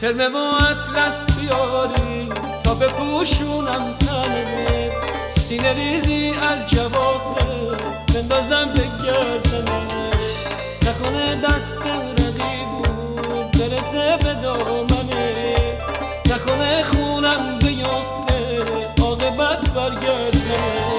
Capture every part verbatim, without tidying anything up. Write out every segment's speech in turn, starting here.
ترمه و اطلس بیاری تا بپوشونم تنه، سینه ریزی از جواهر بندازم به گردنه، نکنه دست رقیبون برسه به دامنه، نکنه خونم بیفته عاقبت برگردنه.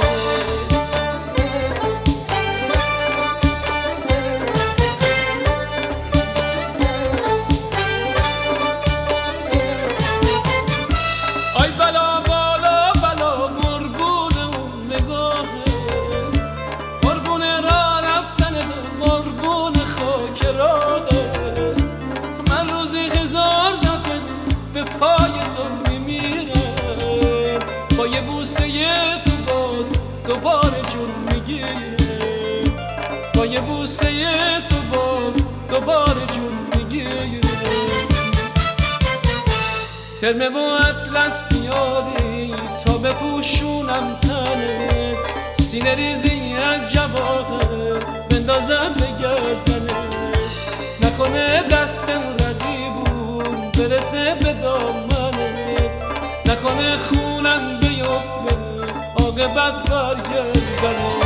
با یه بوسه تو باز دوباره جون میگیره، با یه بوسه تو باز دوباره جون میگیره. ترمه و اطلس بیاری تا بپوشونم تنه، سینه ریزی از جواهر بندازم به گردنه، نکنه دست رقیبون برسه به دامنه، نکنه خونم بیفته عاقبت برگردنه.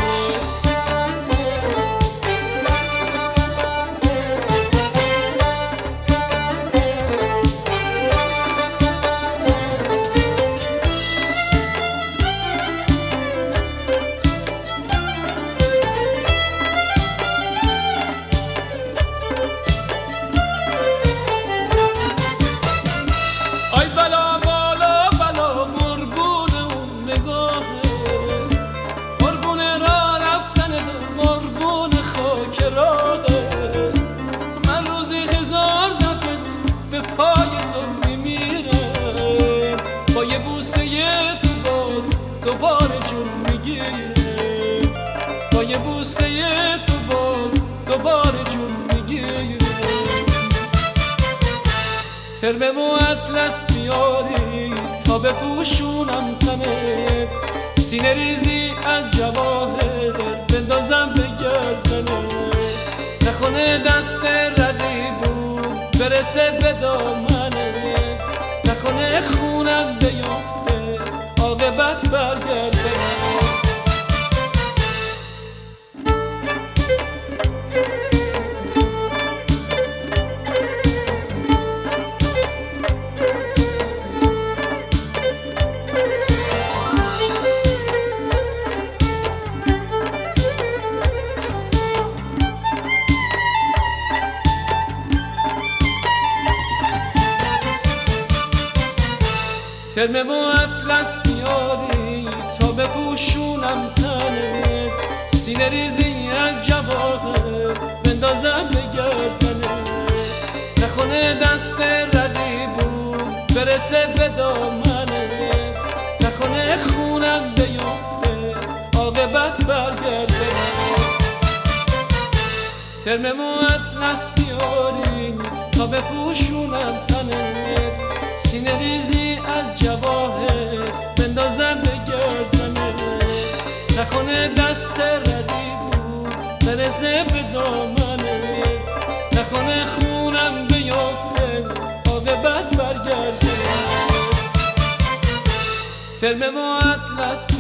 من روزی هزار دفعه به پای تو میمیرم، با یه بوسه تو باز دوباره جون میگیره، با یه بوسه تو باز دوباره جون میگیره. ترمه و اطلس بیاری تا بپوشونم تنه، سینه ریزی از جواهر بندازم به گردنه، نکنه دست رقیبون برسه به دامنه، نکنه خونم بیفته عاقبت برگردنه. ترمه و اطلس بیاری تا بپوشونم تنه، سینه ریزی از جواهر بندازم به گردنه، نکنه دست رقیبون برسه به دامنه، نکنه خونم بیفته عاقبت برگردنه. ترمه و اطلس بیاری تا بپوشونم تنه، سینه ریزی از جواهر بندازم به گردنه، نکنه دست رقیبون برسه به دامنه، نکنه خونم بیفته عاقبت برگردنه. ترمه و اطلس